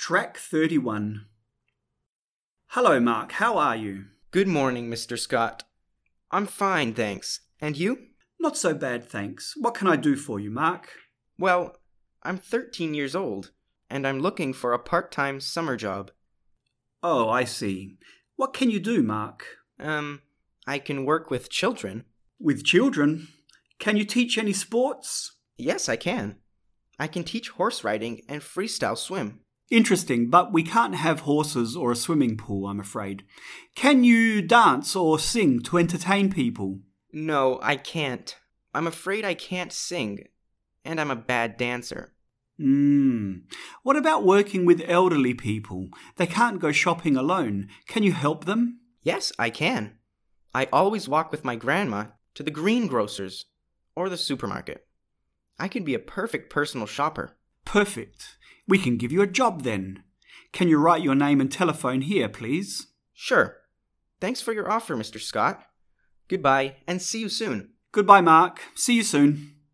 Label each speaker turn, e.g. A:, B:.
A: Track 31. Hello, Mark. How are you?
B: Good morning, Mr. Scott. I'm fine, thanks. And you?
A: Not so bad, thanks. What can I do for you, Mark?
B: Well, I'm 13 years old, and I'm looking for a part-time summer job.
A: Oh, I see. What can you do, Mark?
B: I can work with children.
A: With children? Can you teach any sports?
B: Yes, I can. I can teach horse riding and freestyle swim.
A: Interesting, but we can't have horses or a swimming pool, I'm afraid. Can you dance or sing to entertain people?
B: No, I can't. I'm afraid I can't sing, and I'm a bad dancer.
A: What about working with elderly people? They can't go shopping alone. Can you help them?
B: Yes, I can. I always walk with my grandma to the greengrocer's or the supermarket. I can be a perfect personal shopper.
A: Perfect. We can give you a job then. Can you write your name and telephone here, please?
B: Sure. Thanks for your offer, Mr. Scott. Goodbye, and see you soon.
A: Goodbye, Mark. See you soon.